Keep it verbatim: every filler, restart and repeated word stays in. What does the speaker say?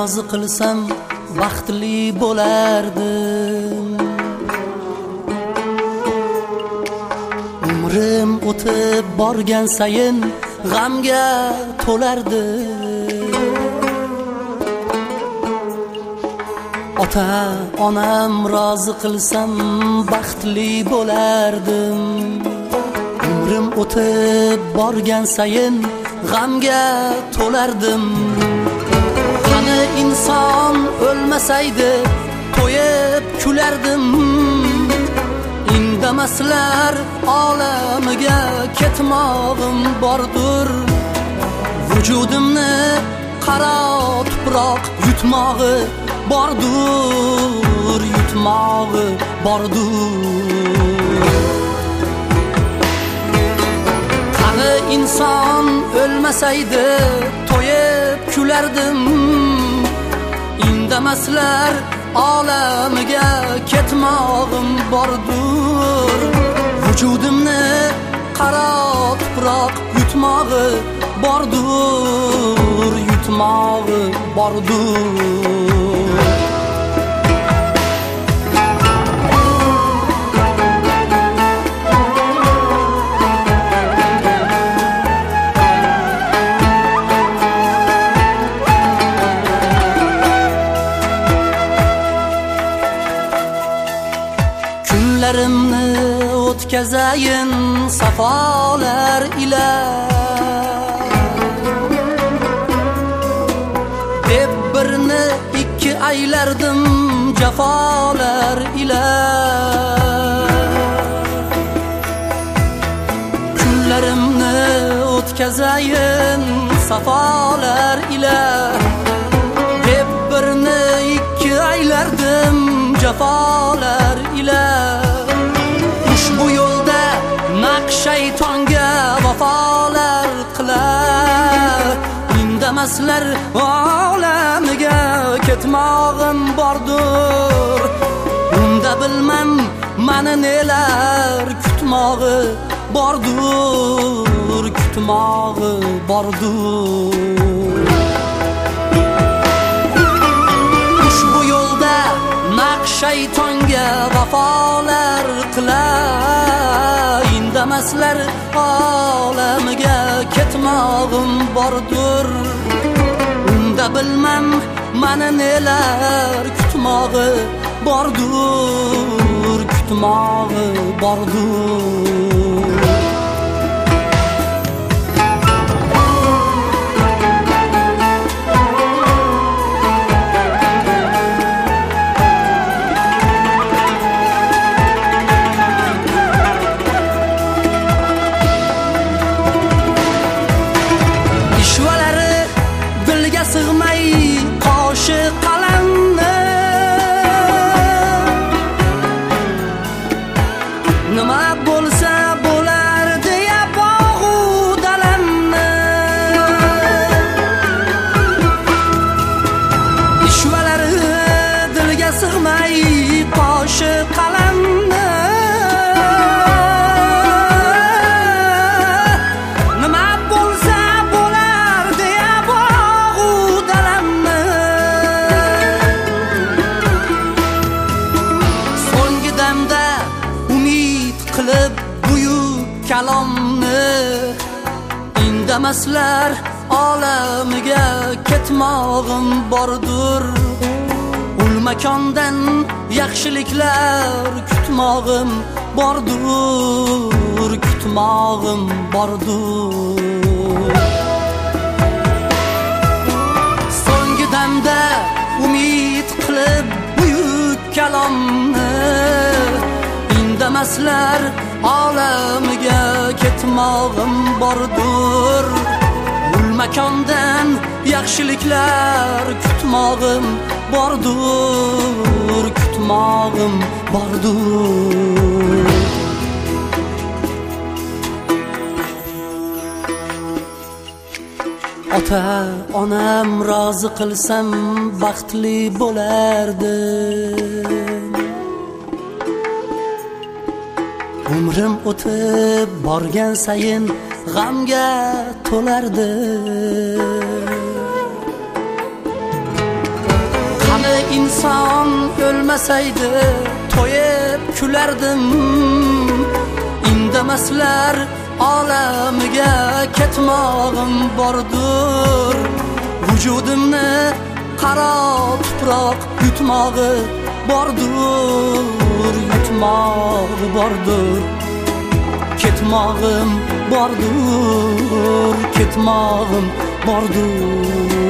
rozi qilsam baxtli bo'lardim. Umrim o'tib borgan sayin g'amga to'lardi. Ota onam rozi qilsam baxtli bo'lardim. Umrim o'tib borgan sayin g'amga to'lardim. Qani inson o'lmasaydi to'yib kulardim. Indamaslar olamiga ketmog'im bordir. Vujudimni qaro tuproq yutmog'i bordir, yutmog'i bordir. Qani inson o'lmasaydi to'yib kulardim. Indamaslar olamiga ketmog'im bordir. Vujudimni qaro tuproq yutmog'i bordir, yutmog'i bordir. Kunlarimni o'tkazayin safolar ila, deb birni ikki aylardim jafolar ila. Kunlarimni o'tkazayin safolar ila, deb birni ikki aylardim jafolar ila. Ushbu yo'lda naq shaytonga vafolar qilar. Indamaslar olamiga ketmog'im bordir. Unda bilmam mani nelar kutmog'i bordir, kutmog'i bordir. Ushbu yo'lda naq shaytonga vafolar qilar. Indamaslar olamiga ketmog'im bordir. Unda bilmam mani nelar kutmog'i bordir, kutmog'i bordir. Sig'may qoshi qalamni, nima bo'lsa bo'lar deya bog'u dalamni. Ishvalari dilga sig'may qoshi qalamni, nima bo'lsa bo'lar deya qilib buyuk kalomni. Indamaslar olamiga ketmog'im bordir. Ul makondan yaxshiliklar kutmog'im bordir, kutmog'im bordir. So'nggi damda umid qilib buyuk kalomni. Indamaslar olamiga ketmog'im bordir. Ul makondan yaxshiliklar kutmog'im bordir, kutmog'im bordir. Ota onam rozi qilsam baxtli bo'lardim. Umrim o'tib borgan sayin g'amga to'lardi. inson o'lmasaydi to'yib kulardim. Indamaslar olamiga ketmog'im bordur. Vujudimni qaro tuproq yutmog'i bordur, yutmog'i bordur. Ketmog'im bordur, ketmog'im bordur.